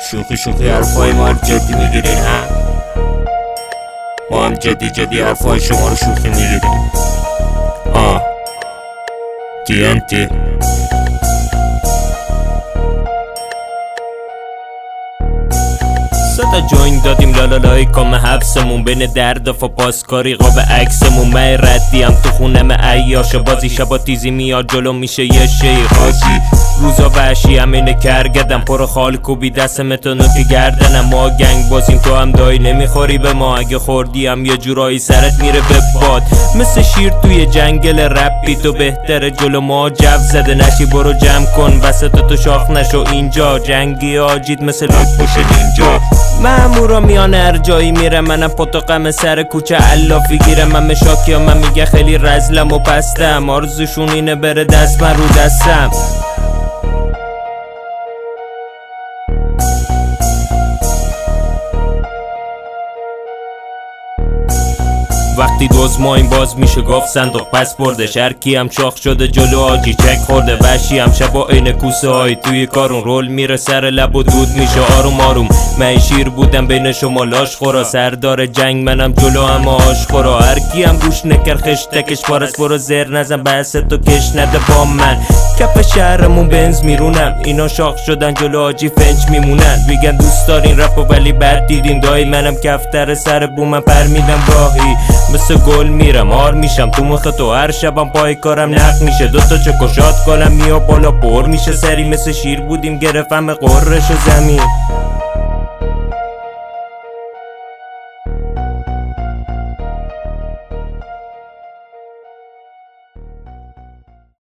شوخی حرفای ما رو جدی میگیرین ها؟ ما هم جدی حرفای شما رو شوخی میگیریم. TNT تا جوین دادیم لالالای کام حبسمون بین درد و پاسکاری قاب عکسمون. من ردیم تو خونم عیاش بازی شبا تیزی میاد جلو میشه یه شیخ حاجی. روزا وحشی هم اینه کرگدم پر خال کوبی دست متونو که گردنم. ما گنگ بازیم تو هم دایی نمیخوری به ما. اگه خوردی هم یه جورایی سرت میره به باد. مثل شیر توی جنگل رپی تو بهتره جلو ما جو زده نشی. برو جمع کن وسط تو شاخ نشو اینجا. جنگی آجید مثل لک باشه اینجا. مامورا میان هر جایی میره منم پتوقم سر کوچه علافی گیره. من مشاکی ها من میگه خیلی رزلم و پستم. آرزوشون اینه بره دست من رو دستم. وقتی دوز مایم باز میشه گفت صندوق پس بردش. هرکی هم شاخ شده جلو آجی چک خورده. وحشی هم شبا این کوسه های توی کارون رول میره سر لب و دود میشه آروم آروم. من شیر بودم بین شما لاش خورا. سردار جنگ منم جلو هم آش خورا. هرکی هم گوش نکر خشتکش پارست. برو زر نزن بحث تو کش نده با من. کف شهرمون بنز میرونم. اینا شاخ شدن جلو آجی فنج میمونن. میگن دوست دارین رپو ولی بد دیدین دایی. منم کفتر سر بومم پر میدم راهی. مثل گل میرم هار میشم تو مخ تو. هر شبم پای کارم نق میشه. دوتا چکشات کنم میا بالا پر میشه سری. مثل شیر بودیم گرفتم قررش و زمین.